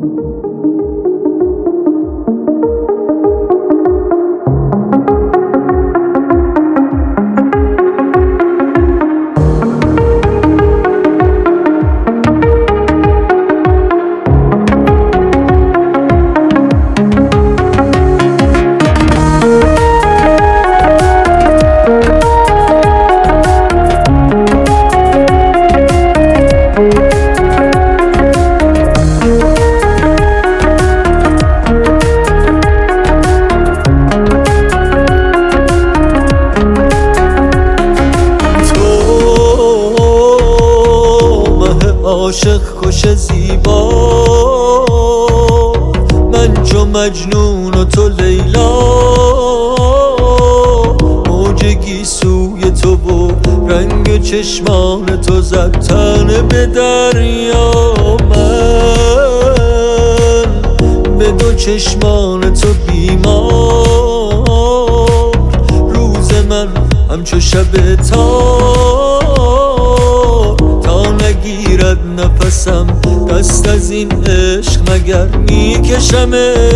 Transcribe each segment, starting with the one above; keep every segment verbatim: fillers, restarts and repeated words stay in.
عاشق کش زیبا، من چو مجنون و تو لیلا، موج گیسوی تو و رنگ چشمان تو زد تنه به دریا. من به دو چشمان تو بیمار، روز من همچو شب تار، تا نگیرد نفسم دست از این عشق مگر میکشم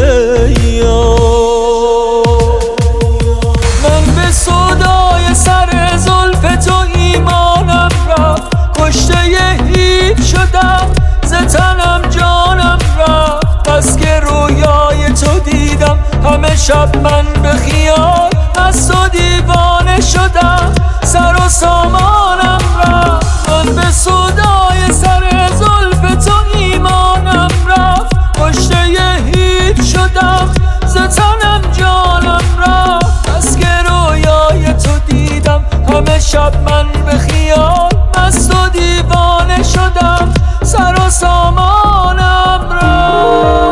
یار. من به سودای سر زلف تو ایمانم رفت، کشته هیچ شدم ز تنم جانم رفت. بس که رویای تو دیدم همه شب من به خیال، مست و دیوانه شدم سر و سامانم رفت. من به سودای سر زلف تو ایمانم رفت، کشته هیچ شدم ز تنم جانم رفت. بس که رویای تو دیدم همه شب من به خیال، مست و دیوانه شدم سر و سامانم رفت.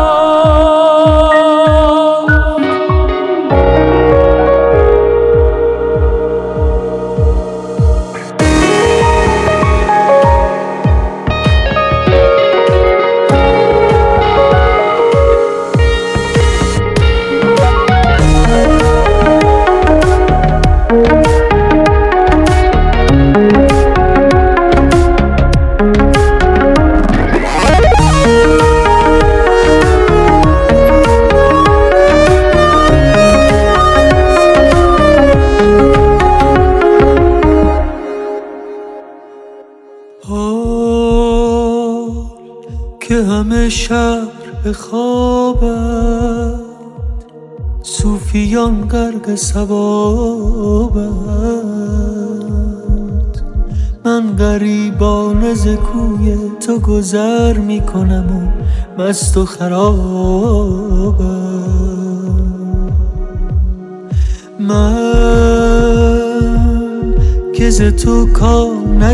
که همه شهر به خوابند، صوفیان غرق ثوابند. من غریبانه ز کوی تو گذر میکنم و مست و خرابم. من که ز تو کار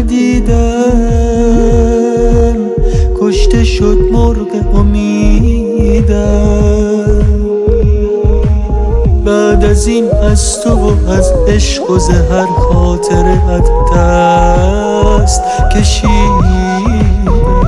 ندیدم، کشته شد مرغ امیدم. بعد از این از تو و از عشق و زهر خاطرت دست کشیدم.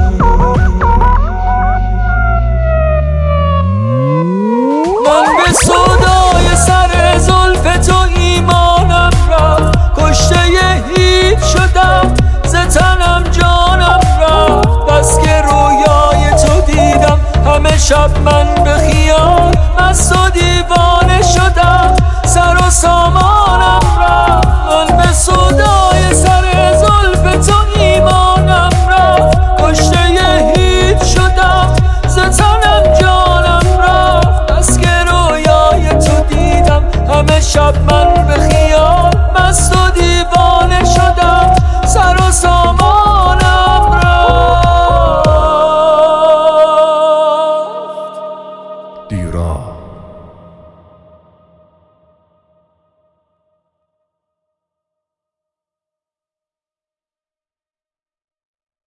من به سودای سر زلف تو ایمانم رفت، کشته هیچ شدم ز تنم جانم رفت. بس که رویای تو دیدم همه شب من به خیال، مست و دیوانه شدم سر و سامانم رفت. من به سودای سر زلف تو ایمانم رفت، کشته هیچ شدم ز تنم جانم رفت. بس که رویای تو دیدم همه شب من